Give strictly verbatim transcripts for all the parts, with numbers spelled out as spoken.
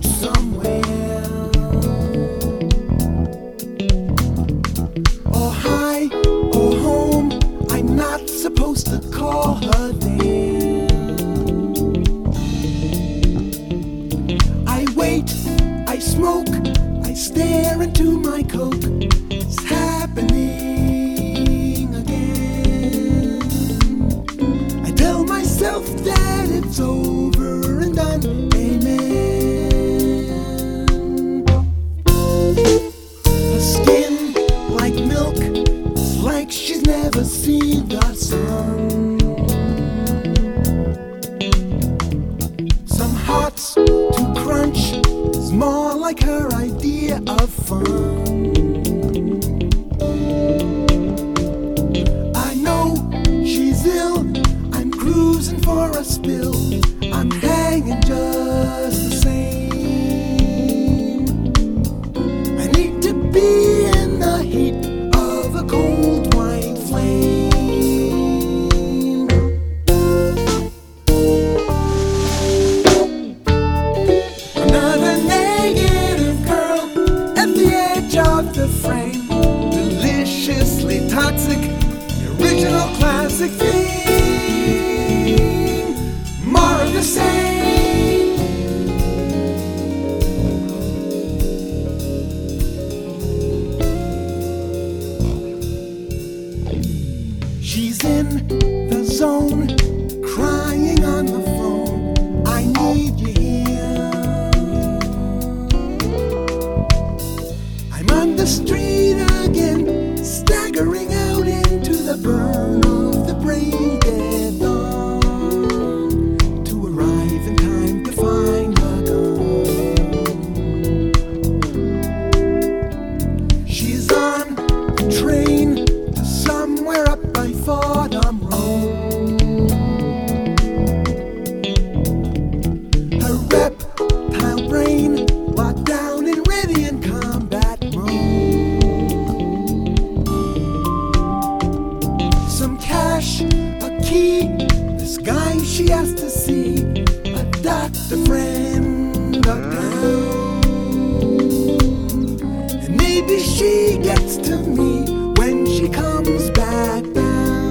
out somewhere. Or hi, or home, I'm not supposed to call her there. I wait, I smoke, I stare into my coke. It's happening again. I tell myself that it's over and done. Amen. Her skin like milk, it's like she's never seen the sun. Some hearts to crunch is more like her idea of fun. I know she's ill, I'm cruising for a spill, I'm hanging just the same. I need to be in the heat of a cold white flame. Another negative girl at the edge of the frame, deliciously toxic, the original classic theme. More of the same. She's in the zone, crying on the phone, I need you here. I'm on the street again, staggering out into the burn of the brain dead dawn, to arrive in time to find her gone. She's on the train to somewhere up by Fordham Road. Her reptile brain locked down in radiant combat mode. Some cash, a key, this guy she has to see, a doctor friend uptown. And maybe she gets to me when she comes back down.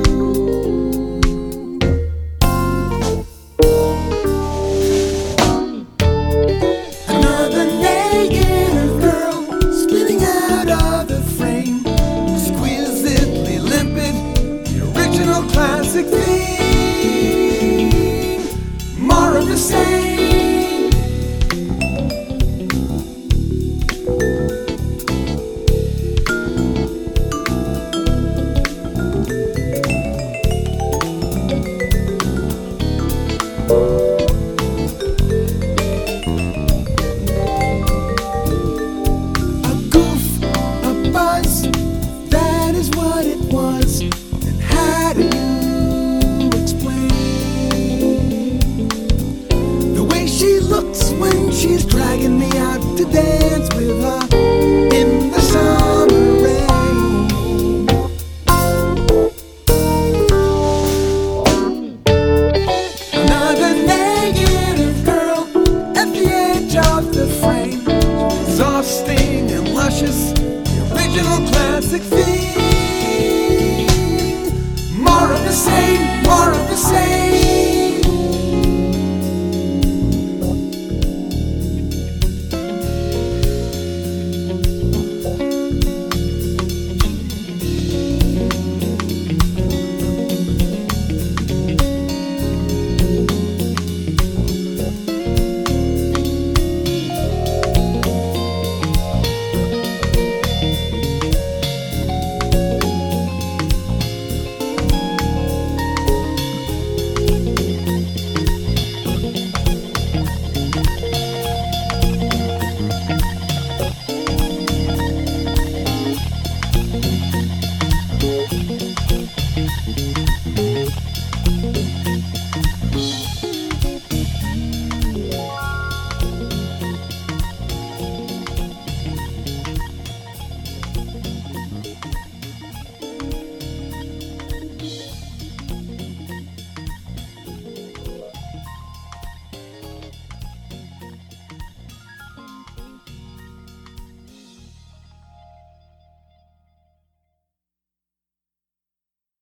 Another negative girl spinning out of the frame, exquisitely limpid, the original classic theme. More of the same. A goof, a buzz, that is what it was. And how do you explain the way she looks when she's dragging me out to dance with her in the summer rain? Another negative girl at the edge of the frame, exhausting and luscious, the original classic theme. More of the same, more of the same.